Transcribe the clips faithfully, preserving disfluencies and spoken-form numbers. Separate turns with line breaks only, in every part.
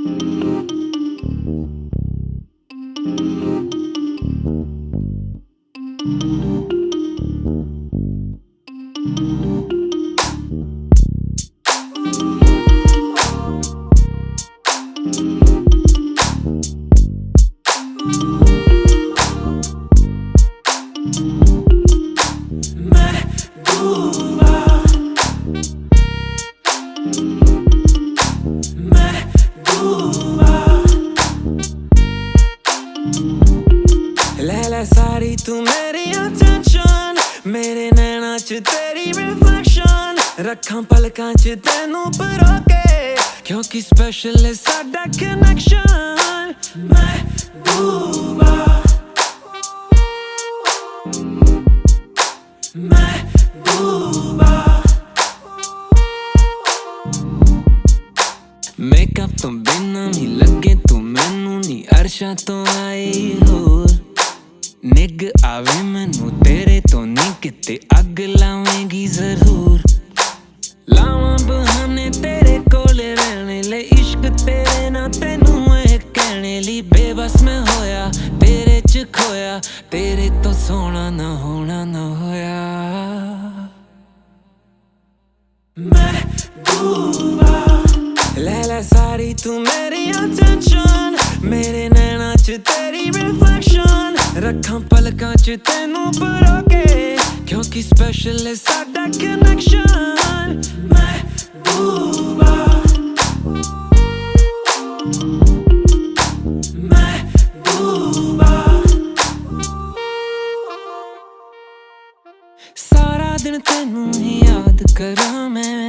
ਲੈ ਲੈ ਸਾਰੀ ਤੂੰ ਮੇਰੀ ਅਟੈਂਸ਼ਨ, ਮੇਰੇ ਨੈਣਾਂ ਚ ਤੇਰੀ ਰਿਫਲੈਕਸ਼ਨ, ਰੱਖਾਂ ਪਲਕਾਂ ਚ ਤੈਨੂੰ ਪਰੋ ਕੇ, ਕਿਉਂਕਿ ਸਪੈਸ਼ਲ ਹੈ ਸਾਡਾ ਕਨੈਕਸ਼ਨ। ਮਹਿਬੂਬਾ ਮਹਿਬੂਬਾ ਮੇਕਅਪ ਤੋਂ ਬਿਨਾਂ ਨੀ ਲੱਗੇ ਤੂੰ ਮੈਨੂੰ, ਨੀ ਅਰਸ਼ਾਂ ਤੋਂ ਆਈ ਹੋਰ ਨਿੱਘ ਆਵੇ ਮੈਨੂੰ ਤੇਰੇ ਤੋਂ, ਨੀ ਕਿਤੇ ਅੱਗ ਲਾਵੇਂਗੀ ਜ਼ਰੂਰ। ਲਾਵਾਂ ਬਹਾਨੇ ਤੇਰੇ ਕੋਲ ਰਹਿਣੇ ਲਈ, ਇਸ਼ਕ ਤੇਰੇ ਨਾਲ ਤੈਨੂੰ ਇਹ ਕਹਿਣੇ ਲਈ, ਬੇਬਸ ਮੈਂ ਹੋਇਆ ਤੇਰੇ ਚ ਖੋਇਆ, ਤੇਰੇ ਤੋਂ ਸੋਹਣਾ ਨਾ ਹੋਣਾ ਨਾ ਹੋਇਆ। ਮਹਿਬੂਬਾ ਲੈ ਲੈ ਸਾਰੀ ਤੂੰ ਮੇਰੀ ਅਟੈਂਸ਼ਨ, ਮੇਰੇ ਨੈਣਾਂ ਚ ਤੇਰੀ ਰਿਫਲੈਕਸ਼ਨ, ਰੱਖਾਂ ਪਲਕਾਂ ਚ ਤੈਨੂੰ ਪਰੋ ਕੇ, ਕਿਉਂਕਿ ਸਪੈਸ਼ਲ ਹੈ ਸਾਡਾ ਕਨੈਕਸ਼ਨ। ਮਹਿਬੂਬਾ ਮਹਿਬੂਬਾ ਸਾਰਾ ਦਿਨ ਤੈਨੂੰ ਹੀ ਯਾਦ ਕਰਾਂ ਮੈਂ,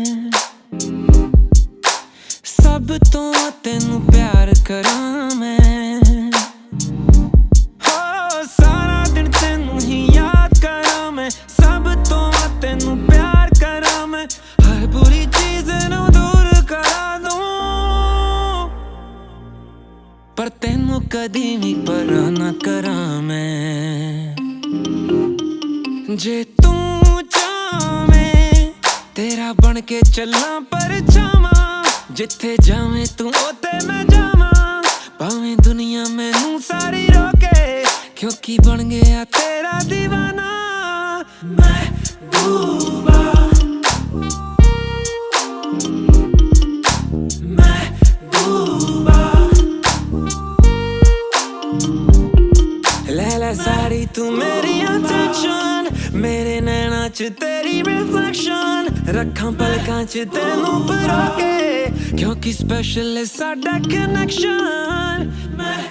ਸਭ ਤੋਂ ਤੈਨੂੰ ਪਿਆਰ ਕਰਾਂ ਮੈਂ, ਹੋ ਸਾਰਾ ਦਿਨ ਤੈਨੂੰ ਹੀ ਯਾਦ ਕਰਾਂ ਮੈਂ, ਸਭ ਤੋਂ ਤੈਨੂੰ ਪਿਆਰ ਕਰਾਂ ਮੈਂ, ਹਰ ਬੁਰੀ ਚੀਜ਼ ਨੂੰ ਦੂਰ ਕਰਾ ਦੂੰ, ਪਰ ਤੈਨੂੰ ਕਦੀ ਵੀ ਪਰਾਂ ਨਾ ਕਰਾਂ ਮੈਂ। ਜੇ ਤੂੰ ਚਾਵੇਂ ਤੇਰਾ ਬਣ ਕੇ ਚੱਲਾਂ ਪਰਛਾਵਾਂ, ਜਿੱਥੇ ਜਾਵੇਂ ਤੂੰ ਉੱਥੇ ਮੈਂ ਜਾਵਾਂ, ਭਾਵੇਂ ਦੁਨੀਆ ਮੈਨੂੰ ਸਾਰੀ ਰੋਕੇ, ਕਿਉਂਕਿ ਬਣ ਗਿਆ ਤੇਰਾ ਦੀਵਾਨਾ। ਮਹਿਬੂਬਾ ਮਹਿਬੂਬਾ ਲੈ ਲੈ ਸਾਰੀ ਤੂੰ ਮੇਰੀ ਅਟੈਂਸ਼ਨ, ਮੇਰੇ ਨੈਣਾਂ ਚ ਤੇਰੀ ਰਿਫਲੈਕਸ਼ਨ, ਰੱਖਾਂ ਪਲਕਾਂ ਚ ਤੈਨੂੰ ਪਰੋ ਕੇ, ਕਿਉਂਕਿ ਸਪੈਸ਼ਲ ਹੈ ਸਾਡਾ ਕਨੈਕਸ਼ਨ।